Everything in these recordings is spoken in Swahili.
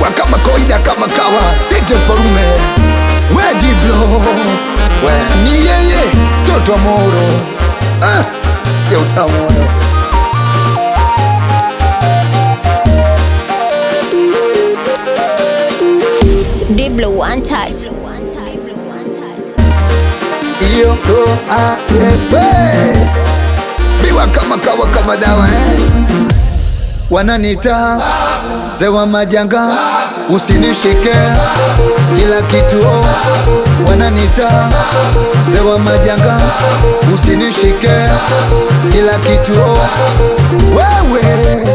Biwa kama koida kama kawa Pite Mfarume We Diblo We ni yeye Toto Moro Sikia utamu Diblo one touch. Iyo Biwa kama kawa kama dawa Wananita Zewa majanga Usinishike Kila kitu Wananita Zewa majanga Usinishike Kila kitu Wewe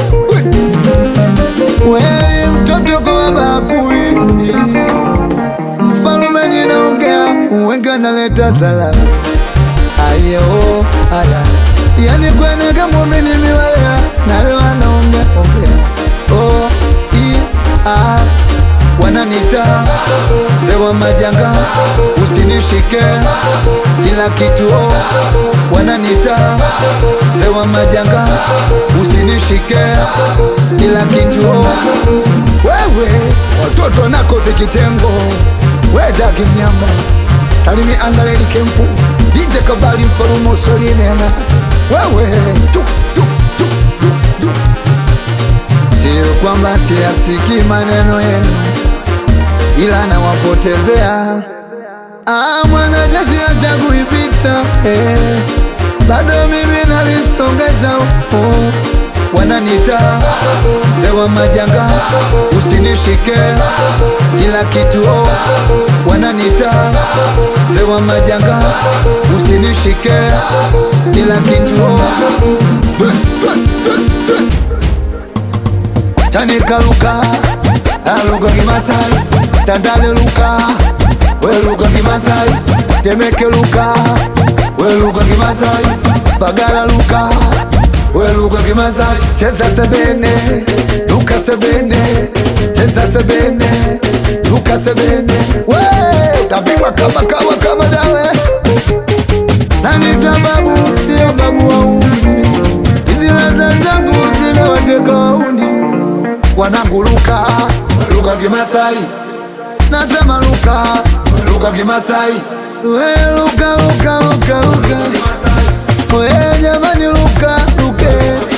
mtoto kwa bakuli Mfalume ninaongea Uwenga naleta salamu Ayo ala Yani kwenye kama mini miwalea Nalewa naongea Wananita Zewa majanga Usinishike Kila kitu Wananita Zewa majanga Usinishike Kila kitu Wewe watoto nako zikitengo Weda kimnyamba Salimi andaleli kempu Dije kabali Mfarume solinena Wewe Sio kwamba siyasiki maneno yenu Ila na wapotezea Mwana jazi ya jangu ipita Bado mimi nalisongesha Wananita Zewa majanga Usinishike Kila kitu Wananita Zewa majanga Usinishike Kila kitu Tanika luka Aluka kimasai Tandale luka Weluka kimasai Temeke luka Weluka kimasai Bagala luka Weluka kimasai Cheza sebene Luka sebene Cheza sebene Luka sebene Tapigwa kama kawa kama dawe Nanita babu Sio babu wa undi Hizi raza zangu Tina wateka undi Wanangu luka Luka kimasai Nasema luka Luka kimasai Luka We jamani luka Luke